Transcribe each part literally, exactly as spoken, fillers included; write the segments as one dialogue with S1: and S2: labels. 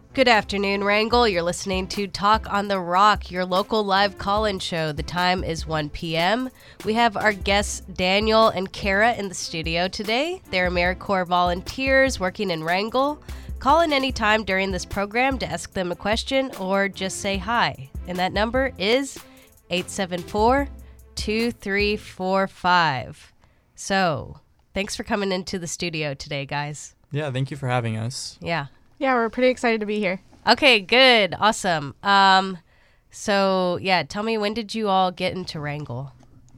S1: Good afternoon, Wrangell. You're listening to Talk on the Rock, your local live call-in show. The time is one p.m. We have our guests Daniel and Kara in the studio today. They're AmeriCorps volunteers working in Wrangell. Call in any time during this program to ask them a question or just say hi. And that number is eight seven four, two three four five. So, thanks for coming into the studio today, guys.
S2: Yeah, thank you for having us.
S1: Yeah.
S3: Yeah, we're pretty excited to be here.
S1: Okay, good. Awesome. Um, so, yeah, tell me, when did you all get into Wrangell?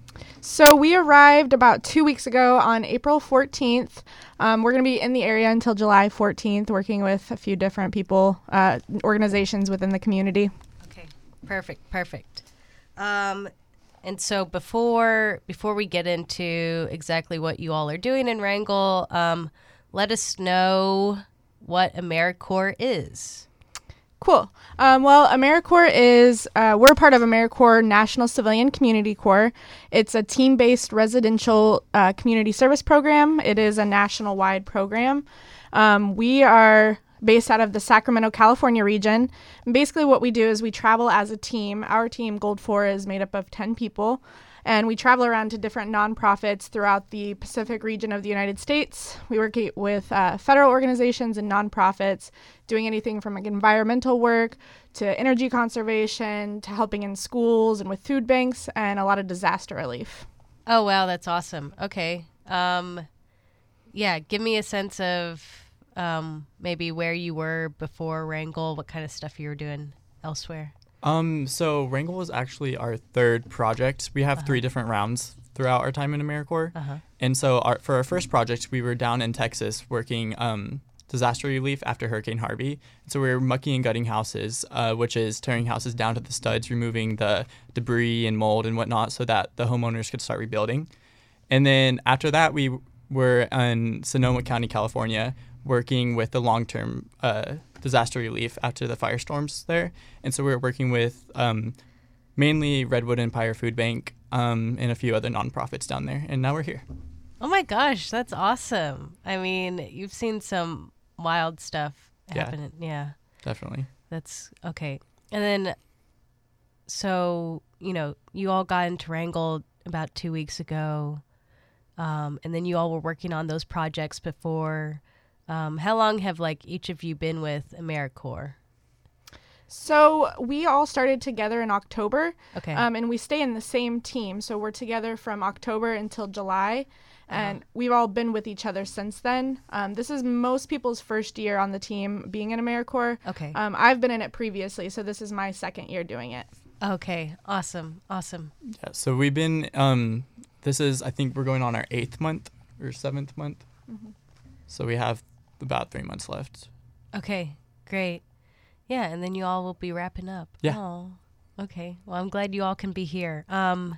S3: So we arrived about two weeks ago on April fourteenth. Um, we're going to be in the area until July fourteenth, working with a few different people, uh, organizations within the community.
S1: Okay, perfect, perfect. Um, and so before before we get into exactly what you all are doing in Wrangell, um, let us know what AmeriCorps is.
S3: Cool. Um, well, AmeriCorps is, uh, we're part of AmeriCorps National Civilian Community Corps. It's a team-based residential uh, community service program. It is a national-wide program. Um, we are based out of the Sacramento, California region. And basically what we do is we travel as a team. Our team, Gold four, is made up of ten people. And we travel around to different nonprofits throughout the Pacific region of the United States. We work with uh, federal organizations and nonprofits, doing anything from like environmental work to energy conservation to helping in schools and with food banks and a lot of disaster relief.
S1: Oh, wow, that's awesome. Okay. Um, yeah, give me a sense of um, maybe where you were before Wrangell, what kind of stuff you were doing elsewhere.
S2: Um, so Wrangell was actually our third project. We have uh-huh. three different rounds throughout our time in AmeriCorps. Uh-huh. And so our, for our first project, we were down in Texas working um, disaster relief after Hurricane Harvey. So we were mucking and gutting houses, uh, which is tearing houses down to the studs, removing the debris and mold and whatnot so that the homeowners could start rebuilding. And then after that, we were in Sonoma County, California, working with the long-term uh, disaster relief after the firestorms there. And so we were working with um, mainly Redwood Empire Food Bank um, and a few other nonprofits down there. And now we're here.
S1: Oh my gosh, that's awesome. I mean, you've seen some wild stuff happening. Yeah, yeah.
S2: Definitely.
S1: That's okay. And then, so, you know, you all got into Wrangell about two weeks ago. Um, and then you all were working on those projects before. Um, how long have like each of you been with AmeriCorps?
S3: So we all started together in October. Okay. Um, and we stay in the same team. So we're together from October until July. Uh-huh. And we've all been with each other since then. Um, this is most people's first year on the team being in AmeriCorps. Okay. Um, I've been in it previously, so this is my second year doing it.
S1: Okay. Awesome. Awesome.
S2: Yeah. So we've been, um, this is, I think we're going on our eighth month or seventh month. Mm-hmm. So we have about three months left.
S1: Okay, great. Yeah, and then you all will be wrapping up.
S2: Yeah.
S1: Oh, okay. Well, I'm glad you all can be here. Um,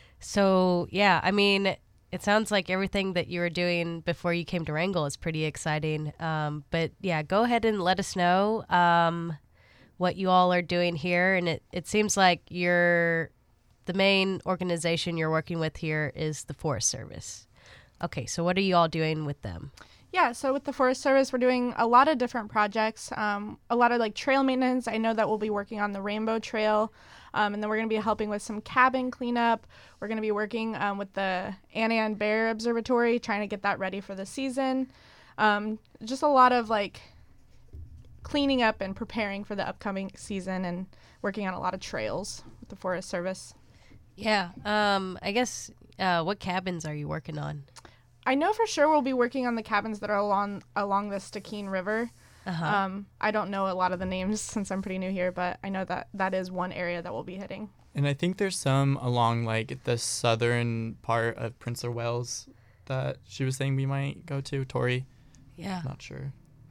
S1: so, yeah, I mean, it sounds like everything that you were doing before you came to Wrangell is pretty exciting. Um, but, yeah, go ahead and let us know um, what you all are doing here. And it, it seems like you're, the main organization you're working with here is the Forest Service. Okay, so what are you all doing with them?
S3: Yeah, so with the Forest Service, we're doing a lot of different projects, um, a lot of like trail maintenance. I know that we'll be working on the Rainbow Trail, um, and then we're going to be helping with some cabin cleanup. We're going to be working um, with the Annan Bear Observatory, trying to get that ready for the season. Um, just a lot of like cleaning up and preparing for the upcoming season and working on a lot of trails with the Forest Service.
S1: Yeah, um, I guess, uh, what cabins are you working on?
S3: I know for sure we'll be working on the cabins that are along along the Stikine River. Uh-huh. Um, I don't know a lot of the names since I'm pretty new here, but I know that that is one area that we'll be hitting.
S2: And I think there's some along like the southern part of Prince of Wales that she was saying we might go to. Tori.
S1: Yeah.
S2: Not sure.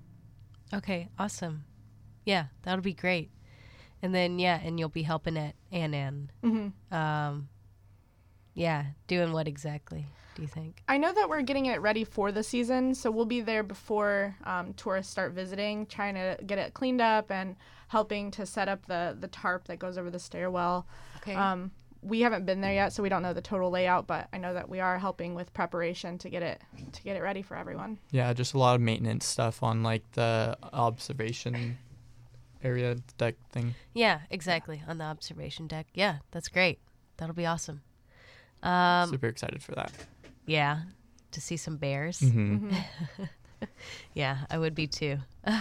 S1: Okay, awesome. Yeah, that'll be great. And then, yeah, and you'll be helping at Annan. Mm-hmm. Um, yeah, doing what exactly? Do you think?
S3: I know that we're getting it ready for the season, so we'll be there before um, tourists start visiting, trying to get it cleaned up and helping to set up the, the tarp that goes over the stairwell. Okay. Um, we haven't been there yet, so we don't know the total layout, but I know that we are helping with preparation to get it to get it ready for everyone.
S2: Yeah, just a lot of maintenance stuff on like the observation area deck thing.
S1: Yeah, exactly. On the observation deck. Yeah, that's great. That'll be awesome. Um,
S2: Super excited for that.
S1: Yeah, to see some bears.
S2: Mm-hmm.
S3: Mm-hmm.
S1: Yeah, I would be too.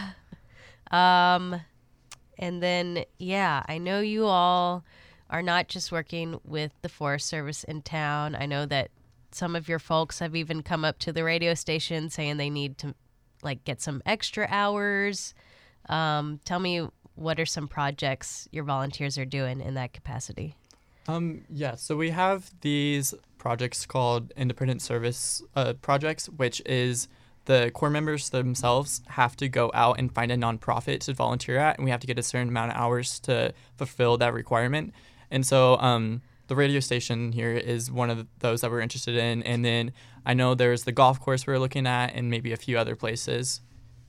S1: um, and then, yeah, I know you all are not just working with the Forest Service in town. I know that some of your folks have even come up to the radio station saying they need to, like, get some extra hours. Um, tell me, what are some projects your volunteers are doing in that capacity?
S2: Um, yeah, so we have these projects called independent service uh, projects, which is the Corps members themselves have to go out and find a nonprofit to volunteer at, and we have to get a certain amount of hours to fulfill that requirement. And so um, the radio station here is one of those that we're interested in. And then I know there's the golf course we're looking at and maybe a few other places.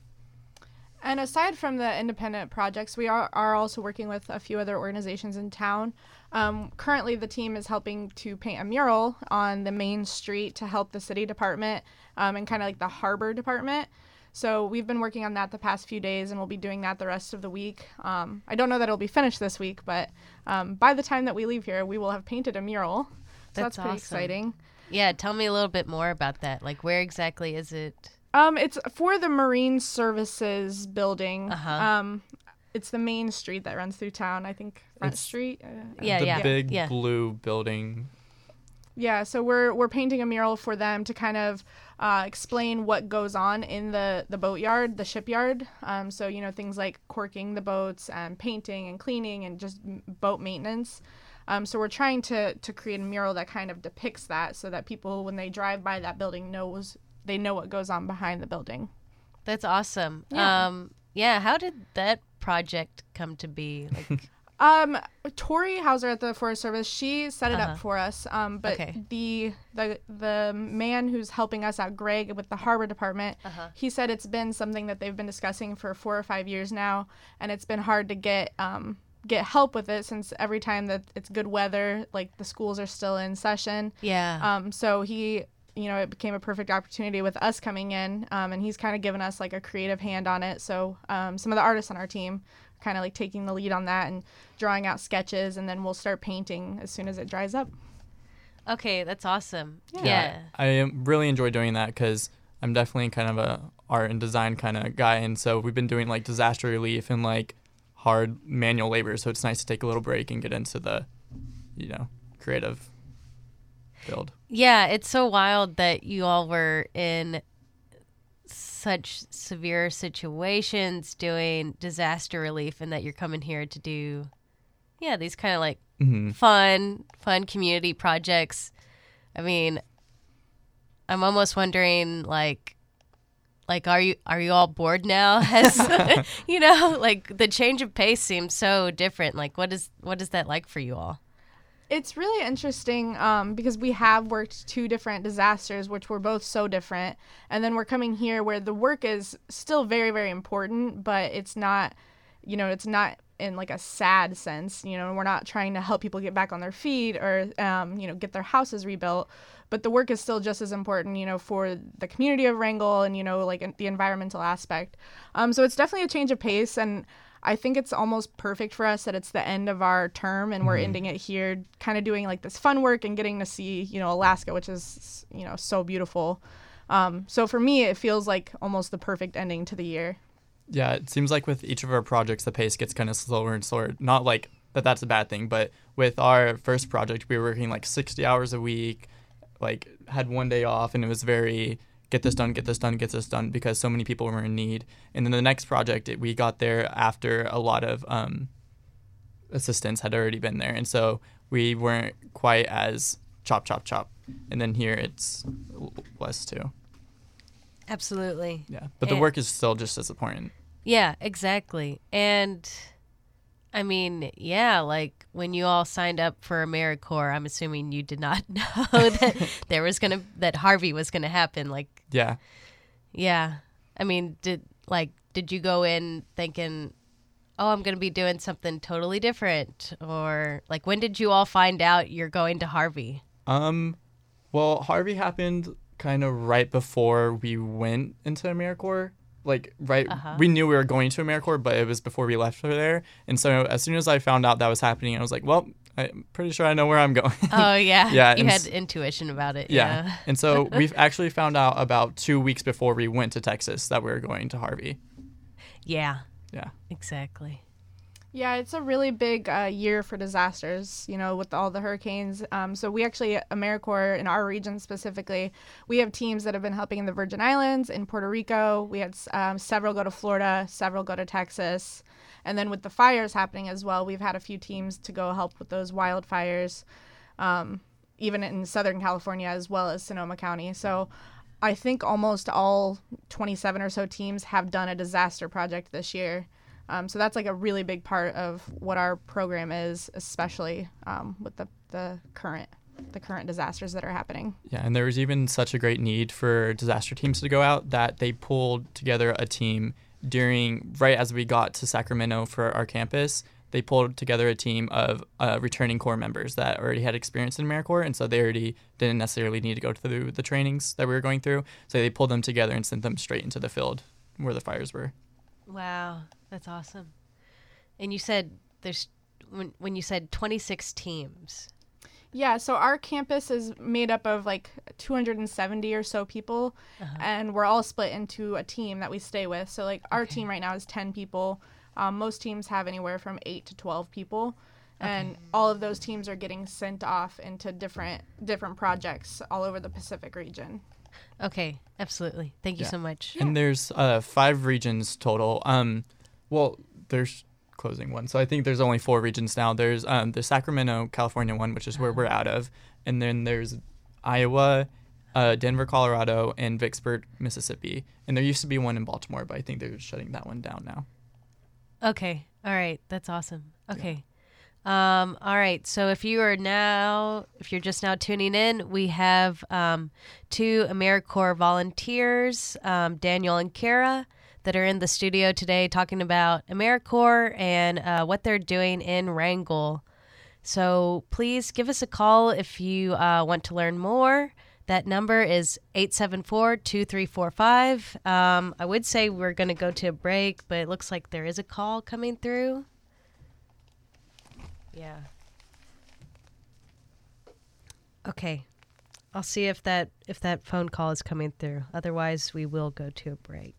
S3: And aside from the independent projects, we are, are also working with a few other organizations in town. Um, currently, the team is helping to paint a mural on the main street to help the city department um, and kind of like the harbor department. So we've been working on that the past few days, and we'll be doing that the rest of the week. Um, I don't know that it'll be finished this week, but um, by the time that we leave here, we will have painted a mural. So
S1: That's
S3: that's pretty
S1: awesome.
S3: exciting.
S1: Yeah, tell me a little bit more about that. Like, where exactly is it?
S3: Um, it's for the Marine Services building.
S1: Uh-huh.
S3: Um, it's the main street that runs through town. I think Front
S2: It's-
S3: Street. Uh,
S1: Yeah,
S2: the
S1: yeah,
S2: big
S1: yeah.
S2: blue building.
S3: Yeah, so we're we're painting a mural for them to kind of uh, explain what goes on in the, the boatyard, the shipyard. Um, so, you know, things like corking the boats and painting and cleaning and just m- boat maintenance. Um, so we're trying to, to create a mural that kind of depicts that so that people, when they drive by that building, knows they know what goes on behind the building.
S1: That's awesome.
S3: Yeah.
S1: Um, yeah, how did that project come to be? Like,
S3: Um, Tori Hauser at the Forest Service, she set it
S1: Uh-huh.
S3: up for us. Um, but
S1: Okay.
S3: the the the man who's helping us out, Greg, with the harbor department,
S1: Uh-huh.
S3: he said it's been something that they've been discussing for four or five years now, and it's been hard to get um get help with it since every time that it's good weather, like the schools are still in session.
S1: yeah.
S3: Um, so he, you know, it became a perfect opportunity with us coming in, um, and he's kind of given us like a creative hand on it. So um, some of the artists on our team are kind of like taking the lead on that and drawing out sketches, and then we'll start painting as soon as it dries up.
S1: Okay, that's awesome.
S3: Yeah.
S1: Yeah.
S2: I um, really enjoy doing that because I'm definitely kind of a art and design kind of guy, and so we've been doing like disaster relief and like hard manual labor. So it's nice to take a little break and get into the, you know, creative field.
S1: Yeah, it's so wild that you all were in such severe situations doing disaster relief and that you're coming here to do, yeah, these kind of like
S2: Mm-hmm.
S1: fun, fun community projects. I mean, I'm almost wondering, like, like are you are you all bored now? Has you know, like the change of pace seems so different. Like, what is what is that like for you all?
S3: It's really interesting um, because we have worked two different disasters, which were both so different. And then we're coming here where the work is still very, very important, but it's not, you know, it's not in like a sad sense. You know, we're not trying to help people get back on their feet or, um, you know, get their houses rebuilt. But the work is still just as important, you know, for the community of Wrangell and, you know, like the environmental aspect. Um, so it's definitely a change of pace. And I think it's almost perfect for us that it's the end of our term and we're
S2: Mhm.
S3: ending it here, kind of doing like this fun work and getting to see, you know, Alaska, which is, you know, so beautiful. Um, so for me, it feels like almost the perfect ending to the year.
S2: Yeah, it seems like with each of our projects, the pace gets kind of slower and slower. Not like that that's a bad thing, but with our first project, we were working like sixty hours a week, like had one day off, and it was very get this done, get this done, get this done, because so many people were in need. And then the next project, it, we got there after a lot of um, assistance had already been there. And so we weren't quite as chop, chop, chop. And then here it's l- less too.
S1: Absolutely.
S2: Yeah. But the
S1: And-
S2: work is still just as important.
S1: Yeah, exactly. And I mean, yeah, like when you all signed up for AmeriCorps, I'm assuming you did not know that there was gonna that Harvey was gonna happen. Like,
S2: Yeah.
S1: yeah. I mean, did like did you go in thinking, oh, I'm gonna be doing something totally different, or like when did you all find out you're going to Harvey?
S2: Um, well, Harvey happened kind of right before we went into AmeriCorps. like right
S1: Uh-huh.
S2: we knew we were going to AmeriCorps, but it was before we left for there. And so as soon as I found out that was happening, I was like, well, I'm pretty sure I know where I'm going.
S1: Oh, yeah.
S2: Yeah,
S1: You
S2: and
S1: had
S2: s-
S1: intuition about it.
S2: yeah.
S1: Yeah.
S2: And so we've actually found out about two weeks before we went to Texas that we were going to Harvey.
S1: Yeah,
S2: Yeah.
S1: exactly.
S3: Yeah, it's a really big uh, year for disasters, you know, with all the hurricanes. Um, so we actually, AmeriCorps, in our region specifically, we have teams that have been helping in the Virgin Islands, in Puerto Rico. We had um, several go to Florida, several go to Texas. And then with the fires happening as well, we've had a few teams to go help with those wildfires, um, even in Southern California as well as Sonoma County. So I think almost all twenty-seven or so teams have done a disaster project this year. Um, so that's like a really big part of what our program is, especially um, with the, the current the current disasters that are happening.
S2: Yeah, and there was even such a great need for disaster teams to go out that they pulled together a team during, right as we got to Sacramento for our campus. They pulled together a team of uh, returning Corps members that already had experience in AmeriCorps, and so they already didn't necessarily need to go through the trainings that we were going through. So they pulled them together and sent them straight into the field where the fires were.
S1: Wow, that's awesome. And you said there's when when you said twenty-six teams.
S3: Yeah, so our campus is made up of like two hundred seventy or so people,
S1: Uh-huh.
S3: and we're all split into a team that we stay with. So like our
S1: Okay.
S3: team right now is ten people. Um, most teams have anywhere from eight to twelve people, and all of those teams are getting sent off into different different projects all over the Pacific region.
S1: Okay, absolutely. Thank you
S2: Yeah.
S1: so much.
S2: And there's uh, five regions total. Um, well, there's closing one, so I think there's only four regions now. There's um, the Sacramento, California one, which is where we're out of, and then there's Iowa, uh, Denver, Colorado, and Vicksburg, Mississippi. And there used to be one in Baltimore, but I think they're shutting that one down now.
S1: Okay. All right. That's awesome. Okay. Um, all right. So if you are now, if you're just now tuning in, we have um, two AmeriCorps volunteers, um, Daniel and Kara, that are in the studio today talking about AmeriCorps and uh, what they're doing in Wrangell. So please give us a call if you uh, want to learn more. That number is eight seven four, two three four five. Um, I would say we're going to go to a break, but it looks like there is a call coming through. Yeah. Okay. I'll see if that if that phone call is coming through. Otherwise, we will go to a break.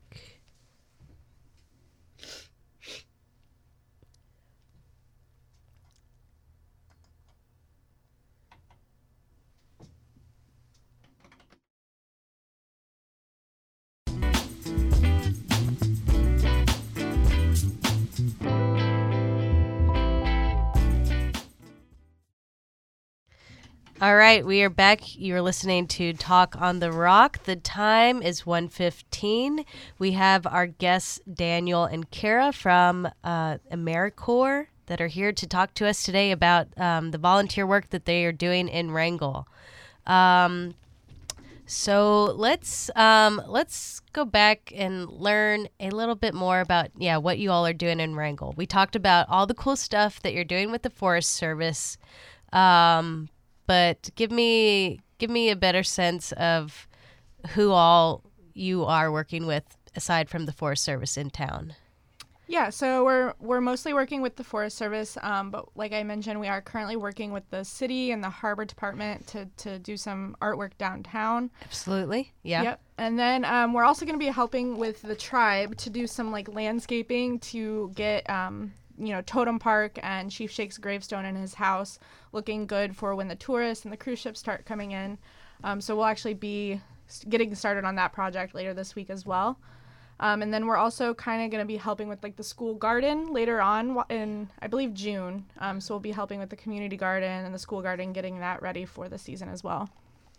S1: All right, we are back. You're listening to Talk on the Rock. The time is one fifteen. We have our guests, Daniel and Kara from uh, AmeriCorps, that are here to talk to us today about um, the volunteer work that they are doing in Wrangell. Um, so let's um, let's go back and learn a little bit more about yeah what you all are doing in Wrangell. We talked about all the cool stuff that you're doing with the Forest Service. Um, But give me give me a better sense of who all you are working with aside from the Forest Service in town.
S3: Yeah, so we're we're mostly working with the Forest Service, um, but like I mentioned, we are currently working with the city and the harbor department to, to do some artwork downtown.
S1: Absolutely. Yeah.
S3: Yep. And then um, we're also going to be helping with the tribe to do some like landscaping to get um, you know, Totem Park and Chief Shake's gravestone in his house looking good for when the tourists and the cruise ships start coming in. Um, so we'll actually be getting started on that project later this week as well. Um, and then we're also kind of going to be helping with like the school garden later on in, I believe, June. Um, so we'll be helping with the community garden and the school garden, getting that ready for the season as well.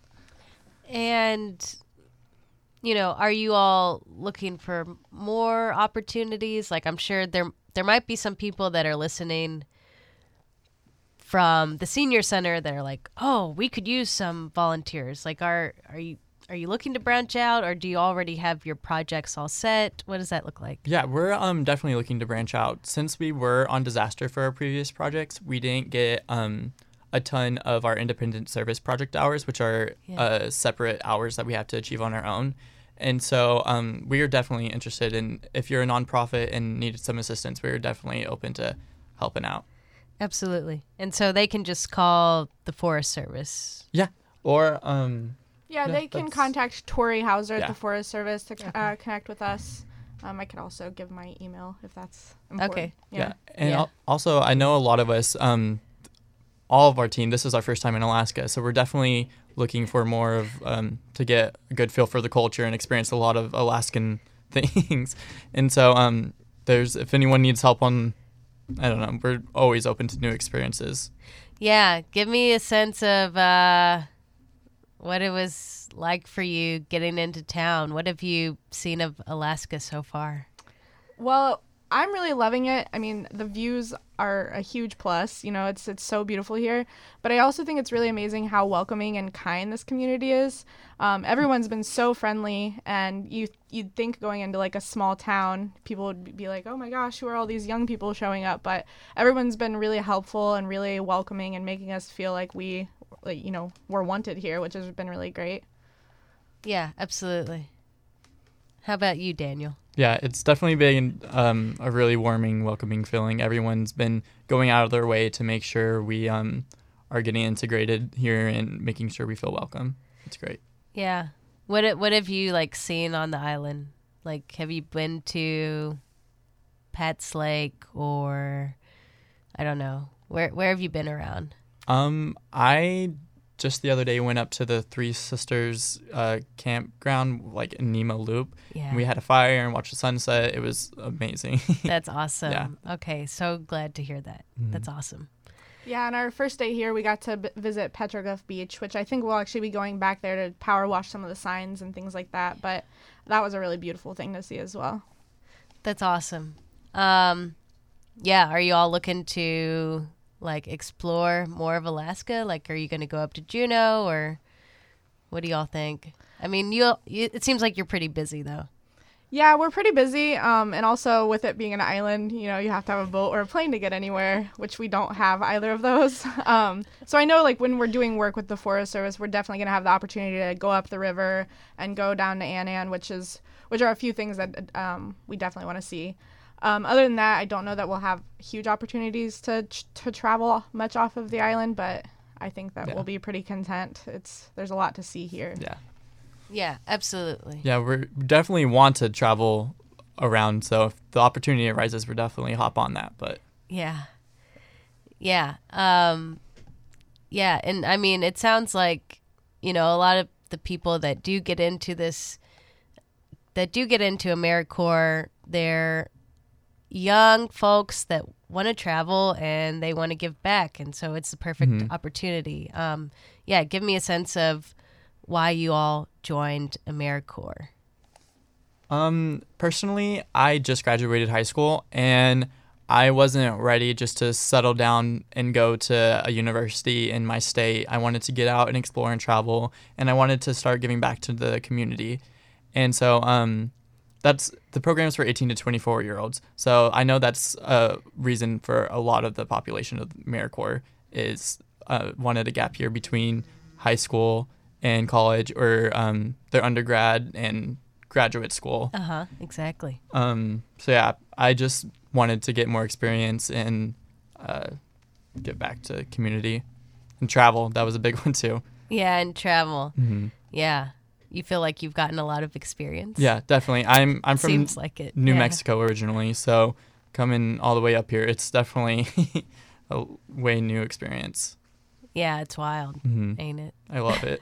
S1: And, you know, are you all looking for more opportunities? Like, I'm sure there there might be some people that are listening from the senior center that are like, oh, we could use some volunteers. Like, are are you are you looking to branch out, or do you already have your projects all set? What does that look like?
S2: Yeah, we're um definitely looking to branch out. Since we were on disaster for our previous projects, we didn't get um a ton of our independent service project hours, which are
S1: Yeah.
S2: uh, separate hours that we have to achieve on our own. And so um, we are definitely interested in, if you're a nonprofit and needed some assistance, we are definitely open to helping out.
S1: Absolutely. And so they can just call the Forest Service.
S2: Yeah. Or, um,
S3: Yeah,
S2: Yeah,
S3: they can
S2: that's-
S3: contact Tori Hauser at
S2: Yeah.
S3: the Forest Service to
S1: Okay.
S3: uh, connect with us. Um, I could also give my email if that's important.
S1: Okay.
S2: yeah.
S3: Yeah.
S2: And
S1: Yeah.
S2: al- also, I know a lot of us, um, all of our team, this is our first time in Alaska. So we're definitely looking for more of, um, to get a good feel for the culture and experience a lot of Alaskan things. And so um, there's, if anyone needs help on, I don't know, we're always open to new experiences.
S1: Yeah. Give me a sense of uh, what it was like for you getting into town. What have you seen of Alaska so far?
S3: Well, I'm really loving it. I mean, the views are a huge plus. You know, it's it's so beautiful here. But I also think it's really amazing how welcoming and kind this community is. Um, everyone's been so friendly, and you you'd think going into like a small town, people would be like, "Oh my gosh, who are all these young people showing up?" But everyone's been really helpful and really welcoming and making us feel like we, like, you know, we're wanted here, which has been really great.
S1: Yeah, absolutely. How about you, Daniel?
S2: Yeah, it's definitely been um, a really warming, welcoming feeling. Everyone's been going out of their way to make sure we um, are getting integrated here and making sure we feel welcome. It's great.
S1: Yeah. What it- what have you like seen on the island? Like, have you been to Pat's Lake or I don't know where where have you been around?
S2: Um, I just the other day went up to the Three Sisters uh, campground, like in Nemo Loop.
S1: Yeah,
S2: We had a fire and watched the sunset. It was amazing.
S1: that's awesome.
S2: Yeah.
S1: Okay, so glad to hear that.
S2: Mhm.
S1: That's awesome.
S3: Yeah, on our first day here, we got to b- visit Petrograph Beach, which I think we'll actually be going back there to power wash some of the signs and things like that. But that was a really beautiful thing to see as well.
S1: That's awesome. Um, yeah, are you all looking to like explore more of Alaska? Like, are you going to go up to Juneau or what do y'all think? I mean, you, you it seems like you're pretty busy though.
S3: Yeah, we're pretty busy. Um, and also with it being an island, you know, you have to have a boat or a plane to get anywhere, which we don't have either of those. Um, so I know like when we're doing work with the Forest Service, we're definitely going to have the opportunity to go up the river and go down to Annan, which is which are a few things that um, we definitely want to see. Um, other than that, I don't know that we'll have huge opportunities to to travel much off of the island, but I think that
S2: Yeah.
S3: we'll be pretty content. It's there's a lot to see here.
S2: Yeah.
S1: Yeah, absolutely.
S2: Yeah, we definitely want to travel around. So if the opportunity arises, we're definitely hop on that. But
S1: Yeah. Yeah. Um, yeah. And I mean, it sounds like, you know, a lot of the people that do get into this, that do get into AmeriCorps, they're young folks that want to travel and they want to give back. And so it's the perfect
S2: Mhm.
S1: opportunity. Um, yeah. Give me a sense of why you all joined AmeriCorps.
S2: Um, personally, I just graduated high school and I wasn't ready just to settle down and go to a university in my state. I wanted to get out and explore and travel, and I wanted to start giving back to the community. And so, um, that's the program's for eighteen to twenty-four year olds. So I know that's a reason for a lot of the population of AmeriCorps is uh, wanted a gap year between high school and college, or um, their undergrad and graduate school.
S1: Uh huh. Exactly.
S2: Um, so yeah, I just wanted to get more experience and uh, get back to community and travel. That was a big one too.
S1: Yeah. And travel.
S2: Mm-hmm.
S1: Yeah. You feel like you've gotten a lot of experience.
S2: Yeah, definitely. I'm I'm from
S1: Seems like it.
S2: New
S1: Yeah.
S2: Mexico originally, so coming all the way up here, it's definitely a way new experience.
S1: Yeah, it's wild,
S2: hmm
S1: ain't it?
S2: I love it.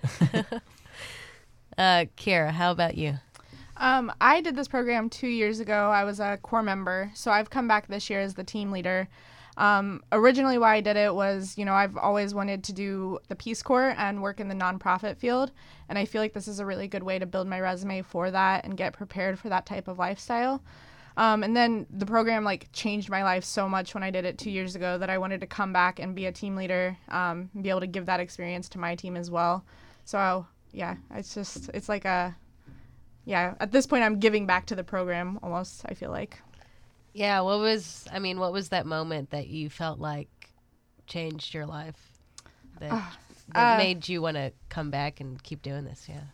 S1: Uh, Kira, how about you?
S3: Um, I did this program two years ago. I was a core member, so I've come back this year as the team leader. Um, originally, why I did it was, you know, I've always wanted to do the Peace Corps and work in the nonprofit field, and I feel like this is a really good way to build my resume for that and get prepared for that type of lifestyle. Um, and then the program like changed my life so much when I did it two years ago that I wanted to come back and be a team leader, um, and be able to give that experience to my team as well. So yeah, it's just it's like a yeah. At this point, I'm giving back to the program almost. I feel like.
S1: Yeah, what was, I mean, what was that moment that you felt like changed your life? That, that
S3: uh,
S1: made you want to come back and keep doing this, yeah.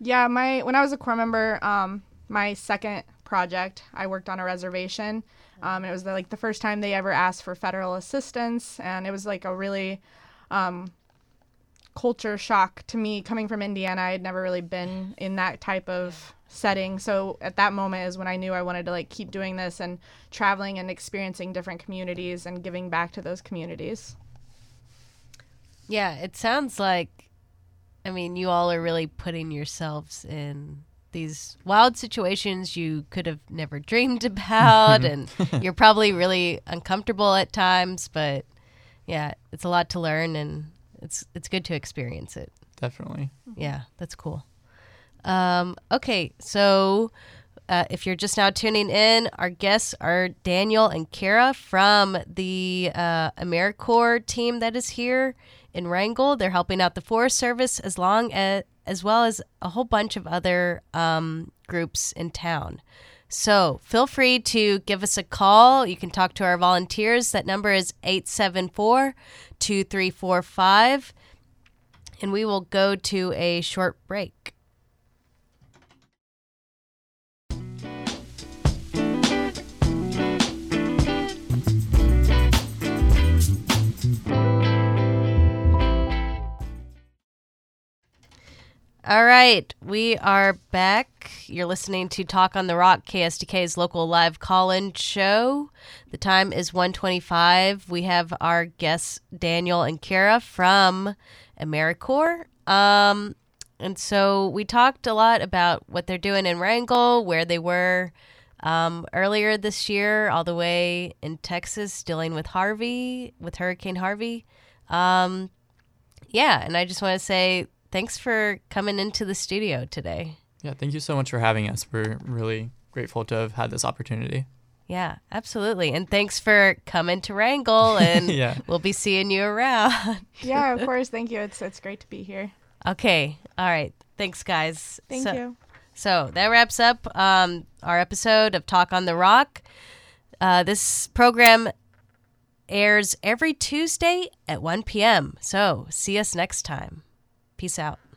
S3: Yeah, my when I was a Corps member, um, my second project, I worked on a reservation. Um, it was the, like the first time they ever asked for federal assistance, and it was like a really um, culture shock to me coming from Indiana. I had never really been in that type of setting. So at that moment is when I knew I wanted to like keep doing this and traveling and experiencing different communities and giving back to those communities.
S1: Yeah, it sounds like, I mean, you all are really putting yourselves in these wild situations you could have never dreamed about, and you're probably really uncomfortable at times, but yeah, it's a lot to learn, and it's it's good to experience it.
S2: Definitely.
S1: Yeah, that's cool. Um, okay, so uh, if you're just now tuning in, our guests are Daniel and Kara from the uh, AmeriCorps team that is here in Wrangell. They're helping out the Forest Service as long as as well as a whole bunch of other um, groups in town. So feel free to give us a call. You can talk to our volunteers. That number is eight seven four, two three four five, and we will go to a short break. All right, we are back. You're listening to Talk on the Rock, K S D K's local live call-in show. The time is one twenty-five. We have our guests, Daniel and Kara from AmeriCorps. Um, and so we talked a lot about what they're doing in Wrangell, where they were um, earlier this year, all the way in Texas, dealing with Harvey, with Hurricane Harvey. Um, yeah, and I just want to say thanks for coming into the studio today.
S2: Yeah, thank you so much for having us. We're really grateful to have had this opportunity.
S1: Yeah, absolutely. And thanks for coming to Wrangell, and
S2: yeah.
S1: we'll be seeing you around.
S3: Yeah, of course. Thank you. It's it's great to be here.
S1: Okay. All right. Thanks, guys.
S3: Thank
S1: so,
S3: you.
S1: So that wraps up um, our episode of Talk on the Rock. Uh, this program airs every Tuesday at one p.m. So see us next time. Peace out.